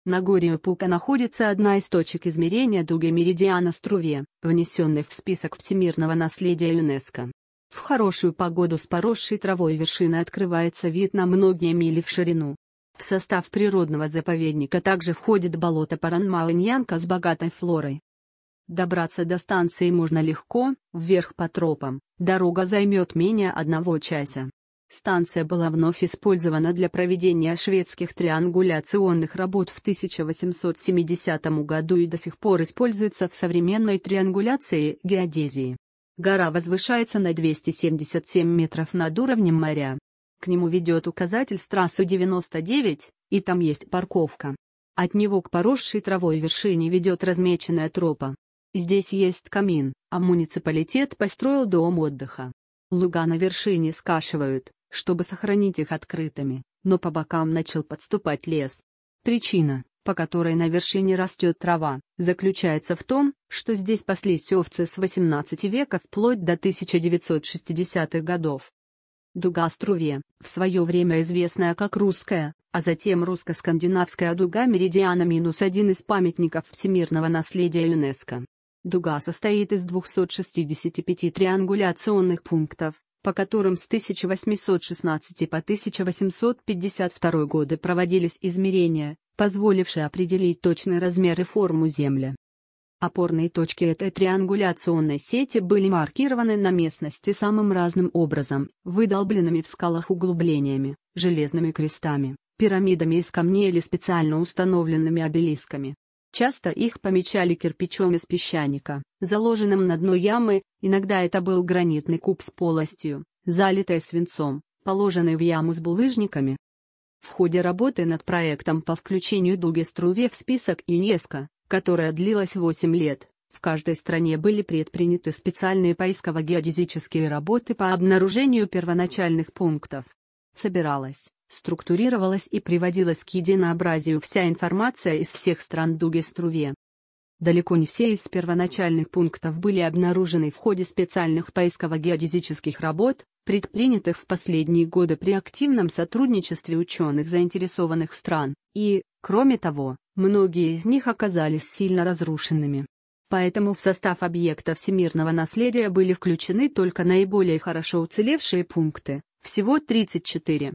На горе Упука находится одна из точек измерения дуги меридиана Струве, внесенной в список всемирного наследия ЮНЕСКО. В хорошую погоду с поросшей травой вершины открывается вид на многие мили в ширину. В состав природного заповедника также входит болото Паранмауньянка с богатой флорой. Добраться до станции можно легко, вверх по тропам, дорога займет менее 1 часа. Станция была вновь использована для проведения шведских триангуляционных работ в 1870 году и до сих пор используется в современной триангуляции геодезии. Гора возвышается на 277 метров над уровнем моря. К нему ведет указатель с трассы 99, и там есть парковка. От него к поросшей травой вершине ведет размеченная тропа. Здесь есть камин, а муниципалитет построил дом отдыха. Луга на вершине скашивают, чтобы сохранить их открытыми, но по бокам начал подступать лес. Причина, по которой на вершине растет трава, заключается в том, что здесь паслись овцы с XVIII века вплоть до 1960-х годов. Дуга Струве, в свое время известная как русская, а затем русско-скандинавская дуга меридиана -1 из памятников всемирного наследия ЮНЕСКО. Дуга состоит из 265 триангуляционных пунктов, по которым с 1816 по 1852 годы проводились измерения, позволившие определить точный размер и форму Земли. Опорные точки этой триангуляционной сети были маркированы на местности самым разным образом: выдолбленными в скалах углублениями, железными крестами, пирамидами из камней или специально установленными обелисками. Часто их помечали кирпичом из песчаника, заложенным на дно ямы, иногда это был гранитный куб с полостью, залитой свинцом, положенный в яму с булыжниками. В ходе работы над проектом по включению дуги Струве в список ЮНЕСКО, которая длилась 8 лет, в каждой стране были предприняты специальные поисково-геодезические работы по обнаружению первоначальных пунктов. Собиралась, структурировалась и приводилась к единообразию вся информация из всех стран дуги Струве. Далеко не все из первоначальных пунктов были обнаружены в ходе специальных поисково-геодезических работ, предпринятых в последние годы при активном сотрудничестве ученых заинтересованных стран, и, кроме того, многие из них оказались сильно разрушенными. Поэтому в состав объекта всемирного наследия были включены только наиболее хорошо уцелевшие пункты, всего 34.